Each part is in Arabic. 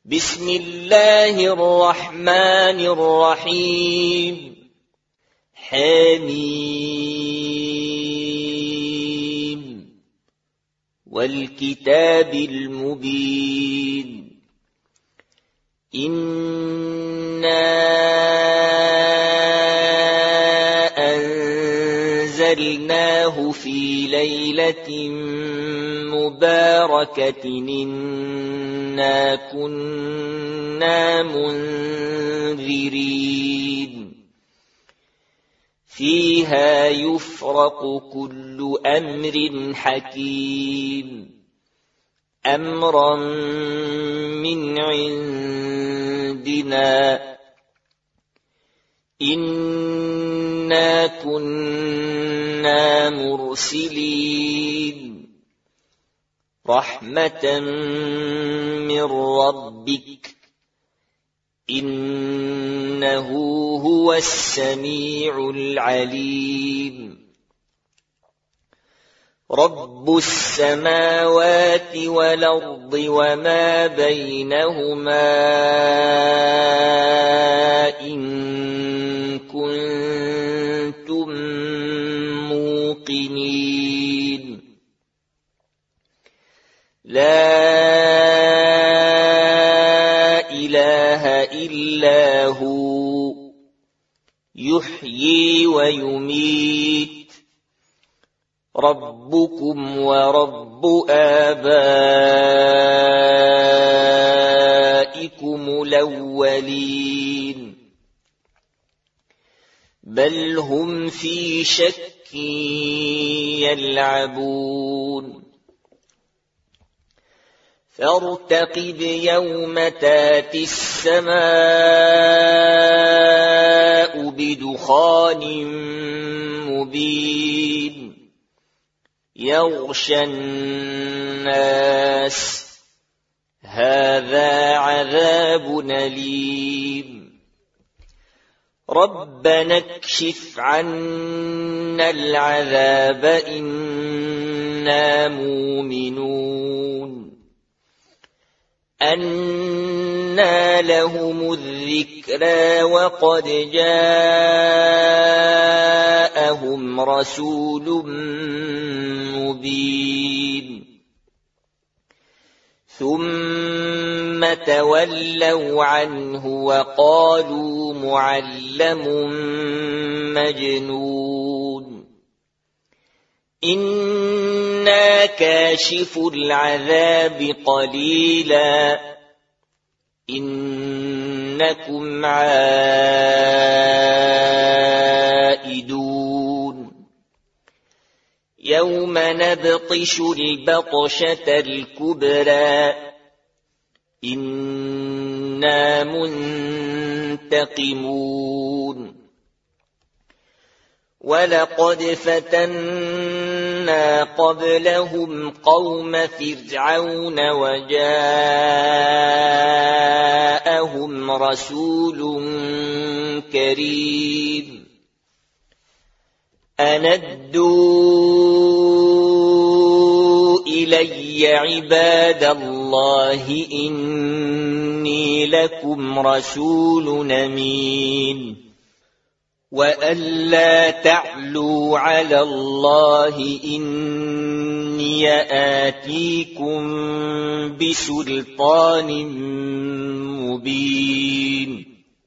بسم الله الرحمن الرحيم حميم والكتاب المبين إنا أنزلناه في ليلة مباركة إنا كنا منذرين فيها يفرق كل أمر حكيم أمرا من عندنا إنا كنا مرسلين رحمة من ربك إنه هو السميع العليم رب السماوات والأرض وما بينهما إن كنتم موقنين لا إله إلا هو يحيي ويميت ربكم ورب آبائكم الأولين بل هم في شك يلعبون فارتقب يوم تاتي السماء بدخان مبين يغشى الناس هذا عذاب أليم ربنا اكشف عنا العذاب إنا مؤمنون أنى لهم الذكرى وقد جاءهم رسول مبين ثم تولوا عنه وقالوا معلم مجنون إنا كاشف العذاب قليلا إنكم عائدون يوم نبطش البطشة الكبرى إنا منتقمون ولقد فتنا قبلهم قوم فرعون وجاءهم رسول كريم أن ادوا إلي عباد الله إني لكم رسول أمين وأن لا تعلوا على الله إني آتيكم بسلطان مبين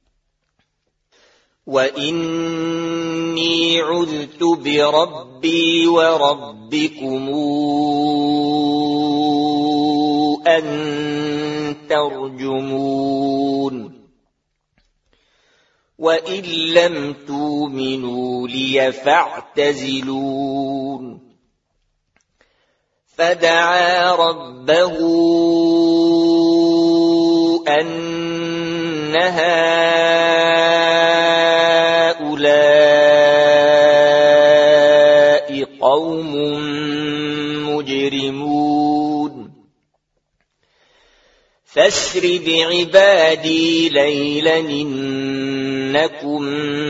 وإني عذت بربي وربكم أن ترجمون وإن لم تؤمنوا لي فاعتزلون فدعا ربه أن هؤلاء قوم مجرمون فاسر بعبادي ليلا إنكم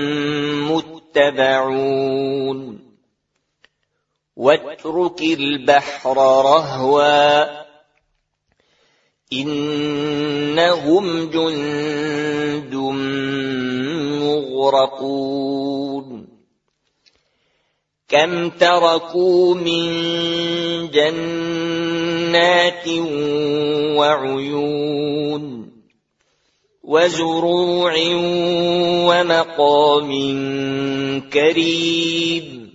متبعون واترك البحر رهوا إن إنهم جند مغرقون كم تركوا من جنات وعيون وزروع ومقام كريم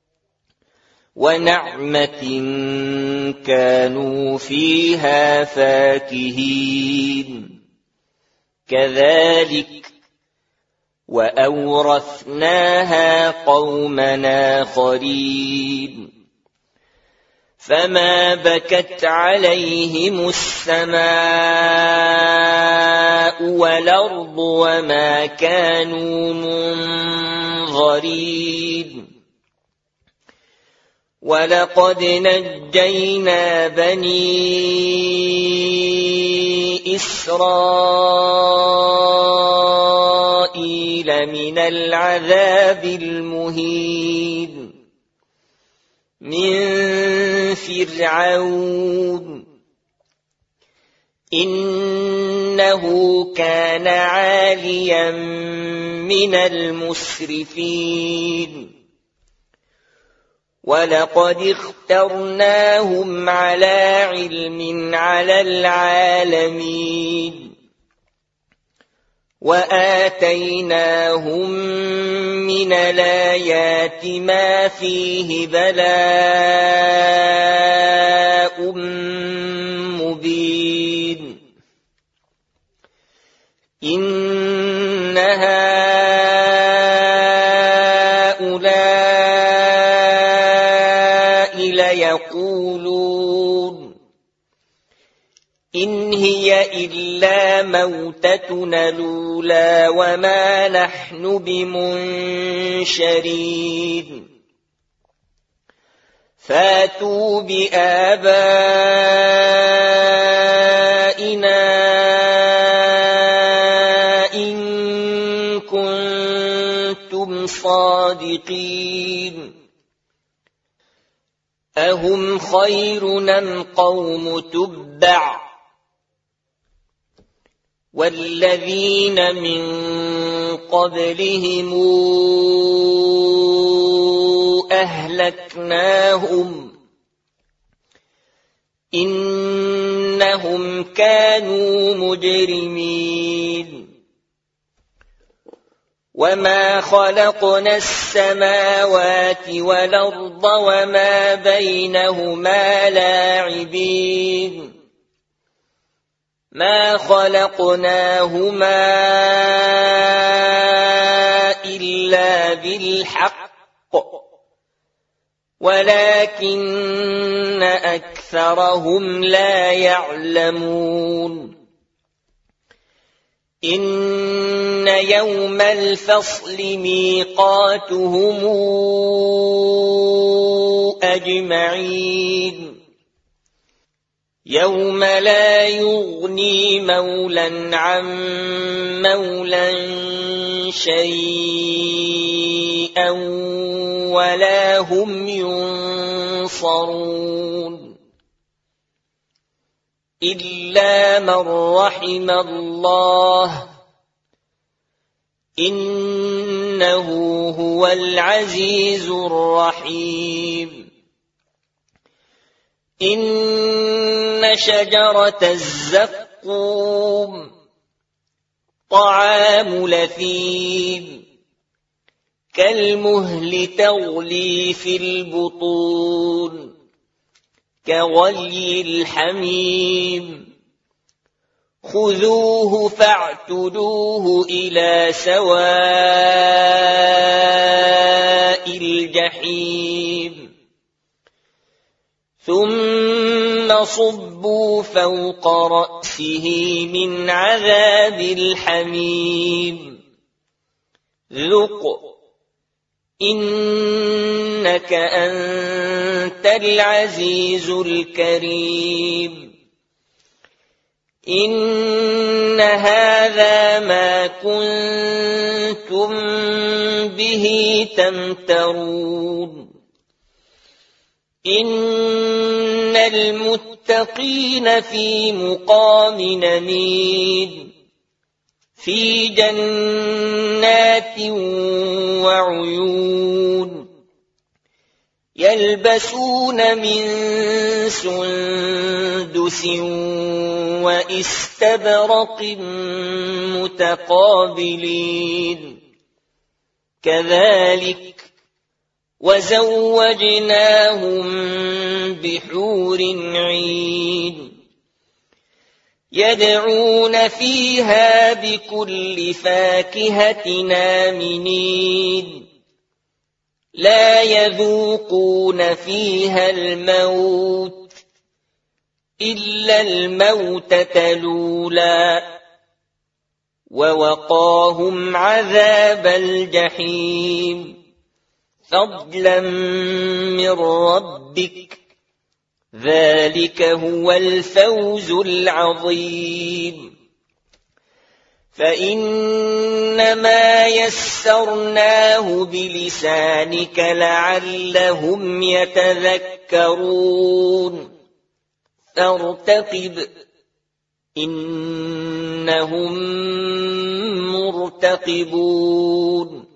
ونعمة كانوا فيها فاكهين كذلك وأورثناها قوما آخرين فما بكت عليهم السماء والأرض وما كانوا منظرين ولقد نجينا بني إسرائيل من العذاب المهين من فرعون إنه كان عاليا من المسرفين ولقد اخترناهم على علم على العالمين وآتيناهم من الآيات ما فيه بلاء مبين إن هؤلاء ليقولون إن هي إلا موتتنا الأولى وما نحن بمنشرين فاتوا بآبائنا إن كنتم صادقين أهم خير أم قوم تبع والذين من قبلهم أهلكناهم إنهم كانوا مجرمين وما خلقنا السماوات والأرض وما بينهما لاعبين ما خلقناهما إلا بالحق ولكن أكثرهم لا يعلمون إن يوم الفصل ميقاتهم أجمعين يوم لا يغني مولا عن مولا شيئا ولا هم ينصرون إلا من رحم الله إنه هو العزيز الرحيم إن شجرة الزقوم طعام لثيم كالمهل تغلي في البطون كغلي الحميم خذوه فاعتلوه إلى سواء الجحيم ثم صبوا فوق رأسه من عذاب الحميم ذق إنك أنت العزيز الكريم إن هذا ما كنتم به تمترون إن للمتقين في مقام أمين في جنات وعيون يلبسون من سندس واستبرق متقابلين كذلك وزوجناهم بحور عين يدعون فيها بكل فاكهة آمنين لا يذوقون فيها الموت إلا الموتة الأولى ووقاهم عذاب الجحيم فضلا من ربك ذلك هو الفوز العظيم فإنما يسرناه بلسانك لعلهم يتذكرون فارتقب إنهم مرتقبون